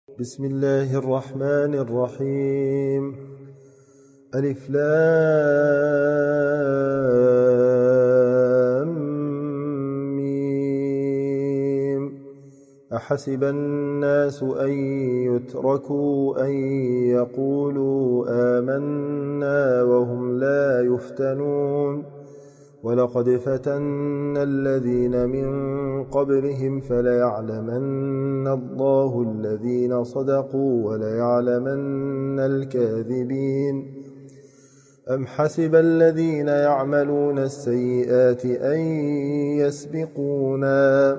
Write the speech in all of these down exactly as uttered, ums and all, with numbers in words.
بسم الله الرحمن الرحيم. ألف لام ميم. أحسب الناس أن يتركوا أن يقولوا آمنا وهم لا يفتنون ولقد فتنا الذين من قبلهم فليعلمن الله الذين صدقوا وليعلمن الكاذبين. أم حسب الذين يعملون السيئات أن يسبقونا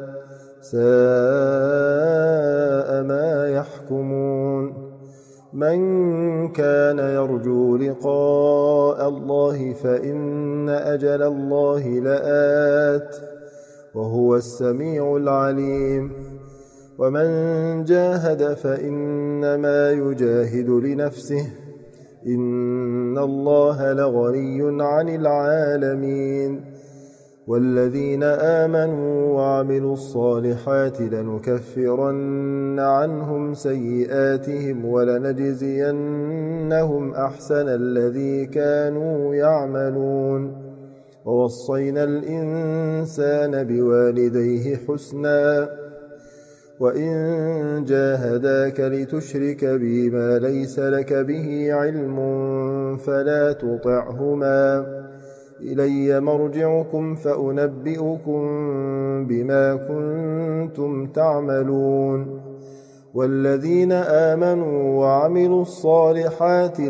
ساء ما يحكمون. من كان يرجو لقاء الله فإن أجل الله لآت وهو السميع العليم. ومن جاهد فإنما يجاهد لنفسه إن الله لغني عن العالمين. والذين آمنوا وعملوا الصالحات لنكفرن عنهم سيئاتهم ولنجزينهم أحسن الذي كانوا يعملون. ووصينا الإنسان بوالديه حسنا وإن جاهداك لتشرك بي ما ليس لك به علم فلا تطعهما إلي مرجعكم فأنبئكم بما كنتم تعملون. والذين آمنوا وعملوا الصالحات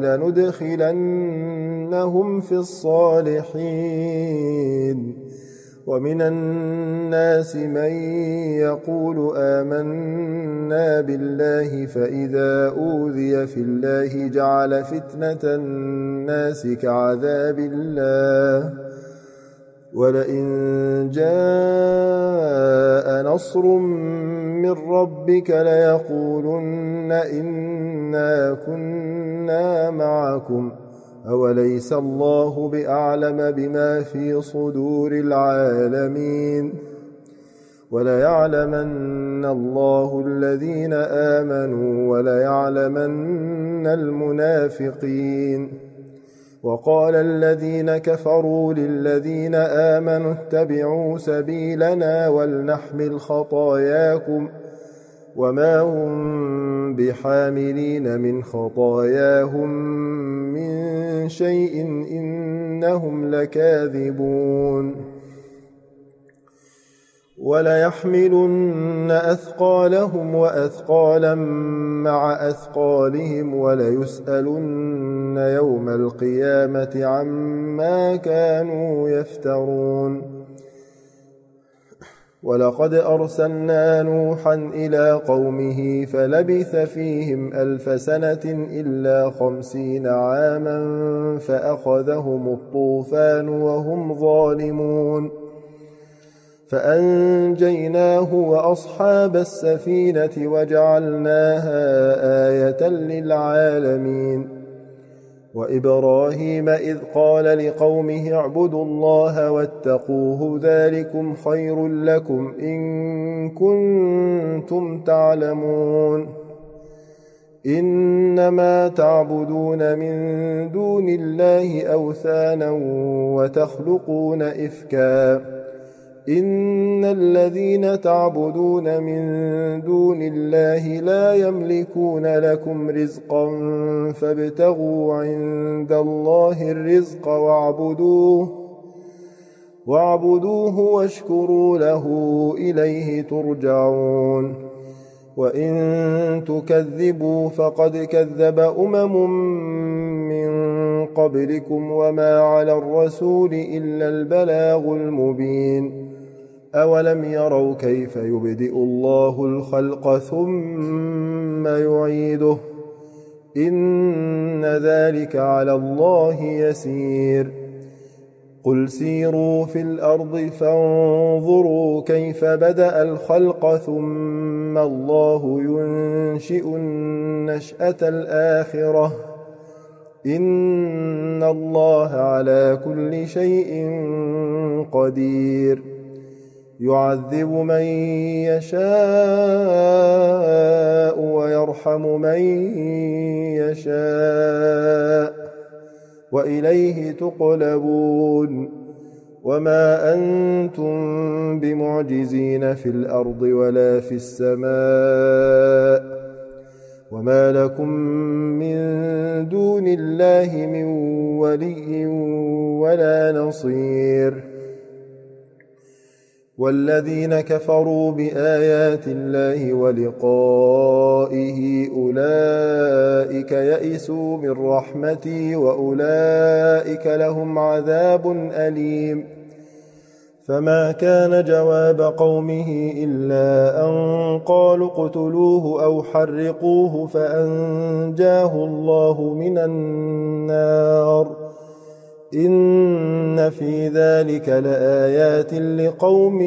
لندخلنهم في الصالحين. ومن الناس من يقول آمنا بالله فإذا أوذي في الله جعل فتنة الناس كعذاب الله ولئن جاء نصر من ربك ليقولن إنا كنا معكم أوليس الله بأعلم بما في صدور العالمين. وليعلمن الله الذين آمنوا وليعلمن المنافقين. وقال الذين كفروا للذين آمنوا اتبعوا سبيلنا ولنحمل خطاياكم وما هم بحاملين من خطاياهم من شيء إنهم لكاذبون. وليحملن أثقالهم وأثقالا مع أثقالهم وليسألن يوم القيامة عما كانوا يفترون. ولقد أرسلنا نوحا إلى قومه فلبث فيهم ألف سنة إلا خمسين عاما فأخذهم الطوفان وهم ظالمون فأنجيناه وأصحاب السفينة وجعلناها آية للعالمين. وإبراهيم إذ قال لقومه اعبدوا الله واتقوه ذلكم خير لكم إن كنتم تعلمون. إنما تعبدون من دون الله أوثانا وتخلقون إفكا إن الذين تعبدون من دون الله لا يملكون لكم رزقا فابتغوا عند الله الرزق واعبدوه واعبدوه واشكروا له إليه ترجعون. وإن تكذبوا فقد كذب أمم من قبلكم وما على الرسول إلا البلاغ المبين. أولم يروا كيف يبدئ الله الخلق ثم يعيده إن ذلك على الله يسير. قل سيروا في الأرض فانظروا كيف بدأ الخلق ثم الله ينشئ النشأة الآخرة إن الله على كل شيء قدير. يعذب من يشاء ويرحم ويرحم من يشاء وإليه تقلبون وما أنتم بمعجزين في الأرض ولا في السماء وما لكم من دون الله من ولي ولا نصير والذين كفروا بآيات الله ولقائه أولئك يئسوا من رحمتي وأولئك لهم عذاب أليم فما كان جواب قومه إلا أن قالوا اقتلوه أو حرقوه فأنجاه الله من النار إن في ذلك لآيات لقوم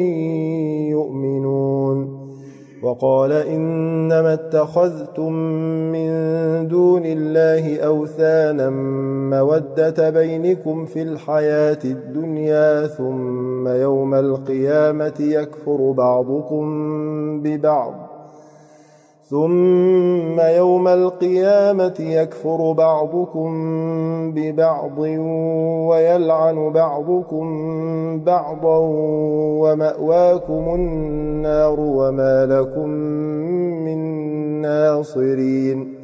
يؤمنون وقال إنما اتخذتم من دون الله أوثانا مودة بينكم في الحياة الدنيا ثم يوم القيامة يكفر بعضكم ببعض ثم يوم القيامة يكفر بعضكم ببعض ويلعن بعضكم بعضا ومأواكم النار وما لكم من ناصرين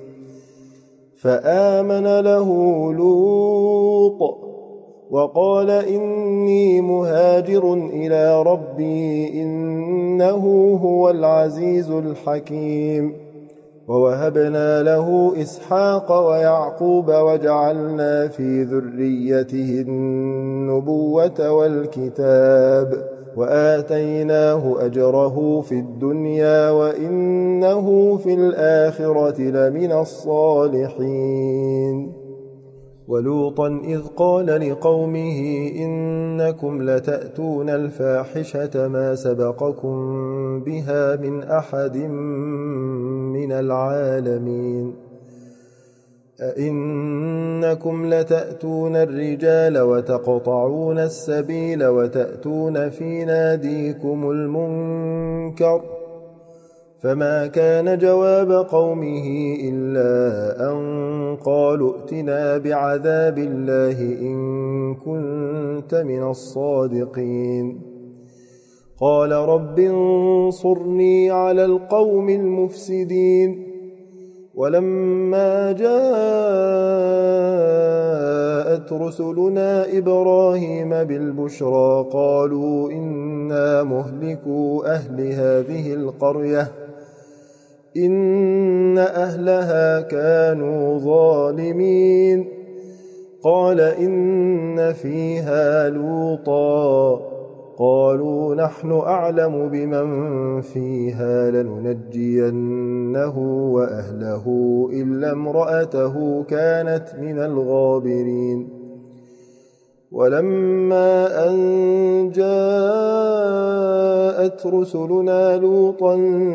فآمن له لوط وقال إني مهاجر إلى ربي إنه هو العزيز الحكيم ووهبنا له إسحاق ويعقوب وجعلنا في ذريته النبوة والكتاب وآتيناه أجره في الدنيا وإنه في الآخرة لمن الصالحين ولوطا إذ قال لقومه إنكم لتأتون الفاحشة ما سبقكم بها من أحد من العالمين أئنكم لتأتون الرجال وتقطعون السبيل وتأتون في ناديكم المنكر فما كان جواب قومه إلا أن قالوا ائتنا بعذاب الله إن كنت من الصادقين قال رب انصرني على القوم المفسدين ولما جاءت رسلنا إبراهيم بالبشرى قالوا إنا مهلكو أهل هذه القرية إن أهلها كانوا ظالمين قال إن فيها لوطا قالوا نحن أعلم بمن فيها لننجينه وأهله إلا امرأته كانت من الغابرين ولما أن جاءت رسلنا لوطا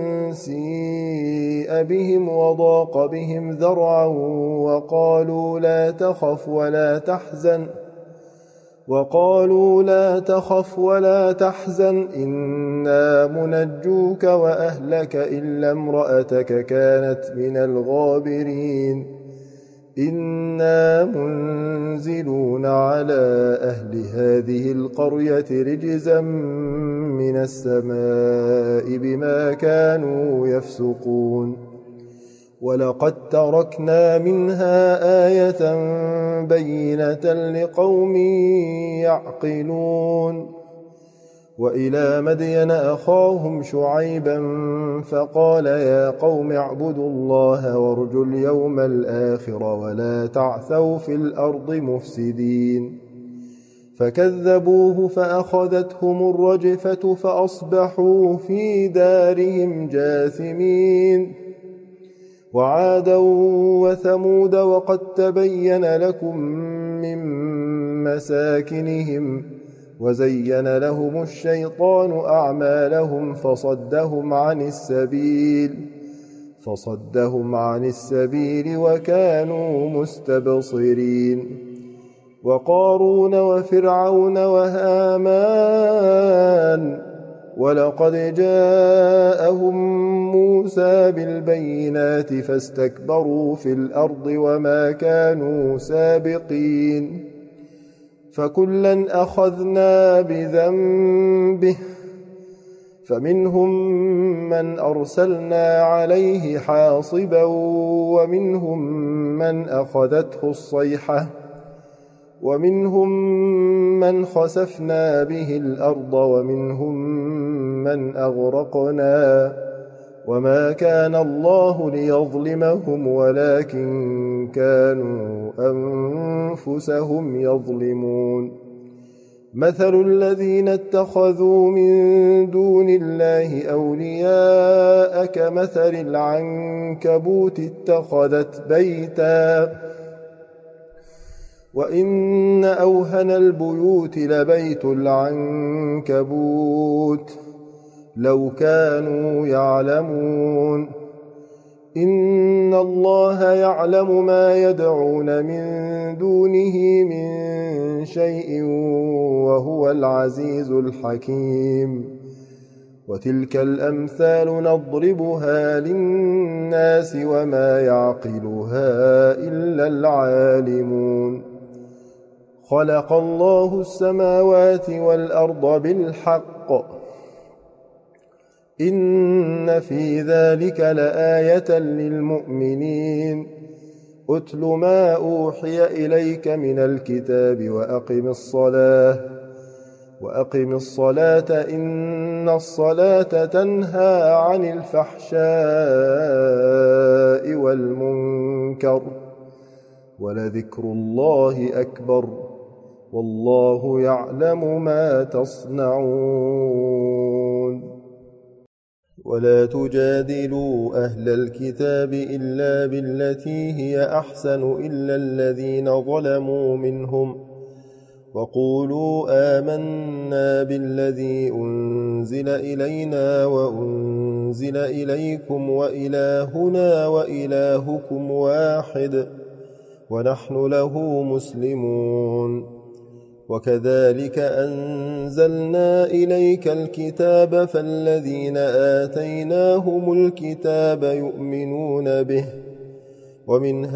سيء بهم وضاق بهم ذرعا وقالوا لا تخف ولا تحزن وقالوا لا تخف ولا تحزن إنا منجوك وأهلك إلا امرأتك كانت من الغابرين إنا منزلون على أهل هذه القرية رجزا من السماء بما كانوا يفسقون ولقد تركنا منها آية بينة لقوم يعقلون وإلى مدين أخاهم شعيبا فقال يا قوم اعبدوا الله وارجوا اليوم الآخر ولا تعثوا في الأرض مفسدين فكذبوه فأخذتهم الرجفة فأصبحوا في دارهم جاثمين وعادا وثمود وقد تبين لكم من مساكنهم وزين لهم الشيطان أعمالهم فصدهم عن السبيل فصدهم عن السبيل وكانوا مستبصرين وقارون وفرعون وهامان ولقد جاءهم موسى بالبينات فاستكبروا في الأرض وما كانوا سابقين فكلا أخذنا بذنبه فمنهم من أرسلنا عليه حاصبا ومنهم من أخذته الصيحة ومنهم من خسفنا به الأرض ومنهم من أغرقنا وما كان الله ليظلمهم ولكن كانوا أنفسهم يظلمون مثل الذين اتخذوا من دون الله أولياء كمثل العنكبوت اتخذت بيتا وإن أوهن البيوت لبيت العنكبوت لو كانوا يعلمون إن الله يعلم ما يدعون من دونه من شيء وهو العزيز الحكيم وتلك الأمثال نضربها للناس وما يعقلها إلا العالمون خلق الله السماوات والأرض بالحق إن في ذلك لآية للمؤمنين أتل ما أوحي إليك من الكتاب وأقم الصلاة وأقم الصلاة إن الصلاة تنهى عن الفحشاء والمنكر ولذكر الله أكبر والله يعلم ما تصنعون ولا تجادلوا أهل الكتاب إلا بالتي هي أحسن إلا الذين ظلموا منهم وقولوا آمنا بالذي أنزل إلينا وأنزل إليكم وإلهنا وإلهكم واحد ونحن له مسلمون وكذلك أنزلنا إليك الكتاب فالذين آتيناهم الكتاب يؤمنون به ومن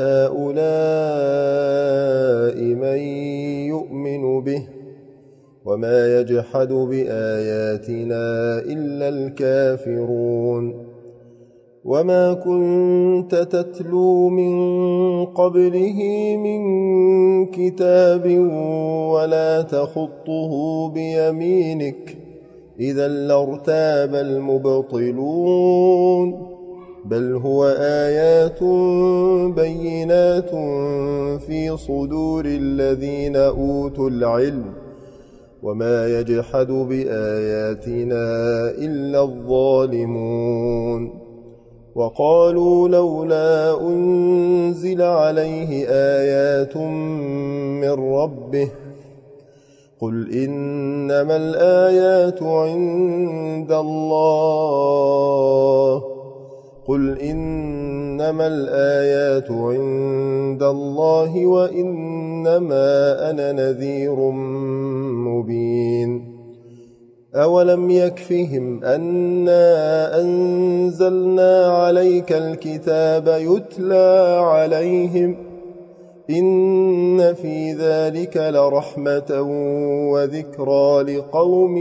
هؤلاء من يؤمن به وما يجحد بآياتنا إلا الكافرون وما كنت تتلو من قبله من كتاب ولا تخطه بيمينك إذا لارتاب المبطلون بل هو آيات بينات في صدور الذين أوتوا العلم وما يجحد بآياتنا إلا الظالمون وقالوا لولا أنزل عليه آيات من ربه قل إنما الآيات عند الله قل إنما الآيات عند الله وإنما أنا نذير مبين أولم يكفهم أنا أنزلنا عليك الكتاب يتلى عليهم إن في ذلك لرحمة وذكرى لقوم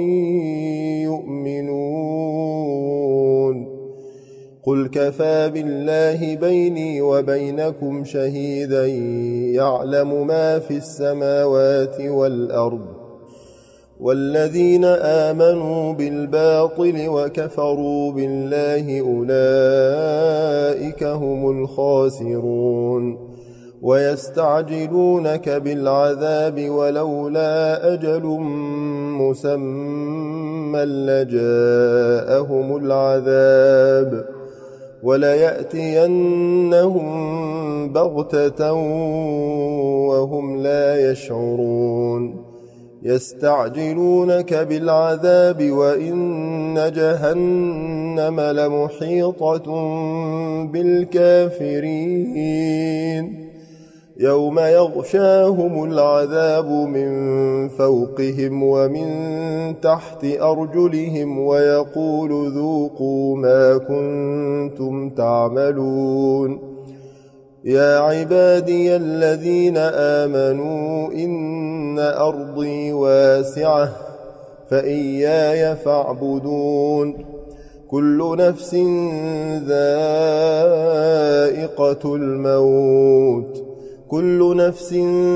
يؤمنون قل كفى بالله بيني وبينكم شهيدا يعلم ما في السماوات والأرض والذين آمنوا بالباطل وكفروا بالله أولئك هم الخاسرون ويستعجلونك بالعذاب ولولا أجل مسمى لجاءهم العذاب وليأتينهم بغتة وهم لا يشعرون يستعجلونك بالعذاب وإن جهنم لمحيطة بالكافرين يوم يغشاهم العذاب من فوقهم ومن تحت أرجلهم ويقول ذوقوا ما كنتم تعملون يا عبادي الذين آمنوا إن أرضي واسعة فإياي فاعبدون كل نفس ذائقة الموت كل نفس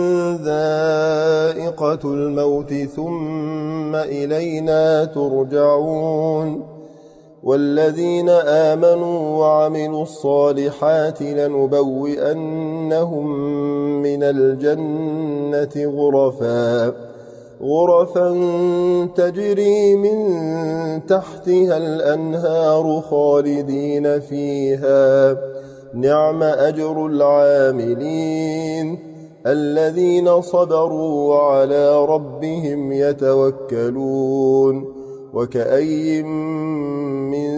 ذائقة الموت ثم إلينا ترجعون والذين آمنوا وعملوا الصالحات لنبوئنهم من الجنة غرفا غرفا تجري من تحتها الأنهار خالدين فيها نعم أجر العاملين الذين صبروا وعلى ربهم يتوكلون وكأي من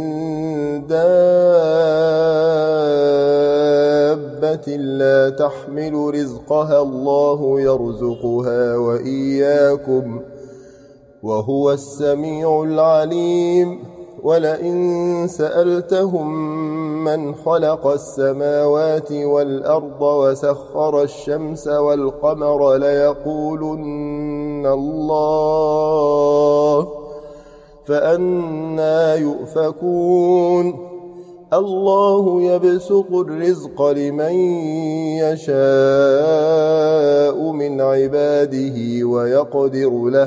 دابة لا تحمل رزقها الله يرزقها وإياكم وهو السميع العليم ولئن سألتهم من خلق السماوات والأرض وسخر الشمس والقمر ليقولن الله فأنى يؤفكون الله يبسط الرزق لمن يشاء من عباده ويقدر له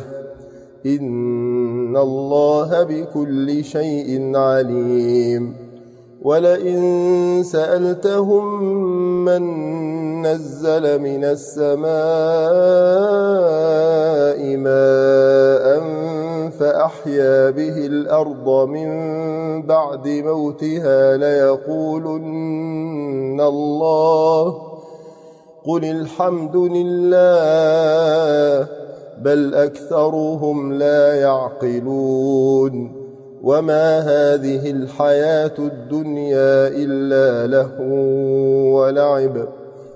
إن الله بكل شيء عليم ولئن سألتهم من نزل من السماء ماء فأحيا به الأرض من بعد موتها ليقولن الله قل الحمد لله بل أكثرهم لا يعقلون وما هذه الحياة الدنيا إلا لهو ولعب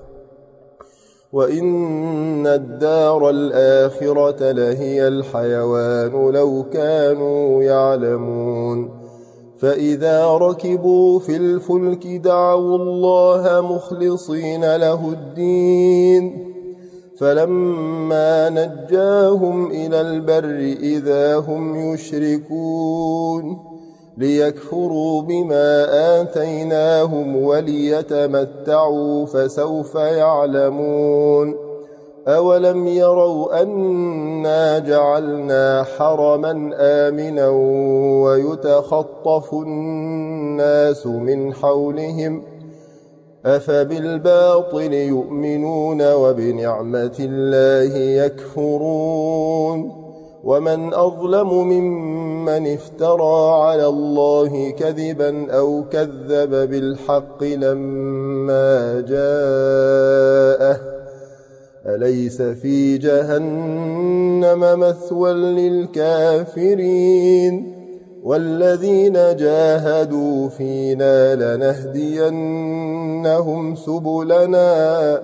وإن الدار الآخرة لهي الحيوان لو كانوا يعلمون فإذا ركبوا في الفلك دعوا الله مخلصين له الدين فلما نجاهم إلى البر إذا هم يشركون ليكفروا بما آتيناهم وليتمتعوا فسوف يعلمون أولم يروا أنا جعلنا حرما آمنا ويتخطف الناس من حولهم أفبالباطل يؤمنون وبنعمة الله يكفرون ومن أظلم ممن افترى على الله كذبا أو كذب بالحق لما جاءه أليس في جهنم مثوى للكافرين والذين جاهدوا فينا لنهدينهم سبلنا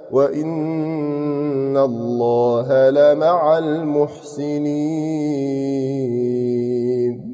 وإن الله لمع المحسنين.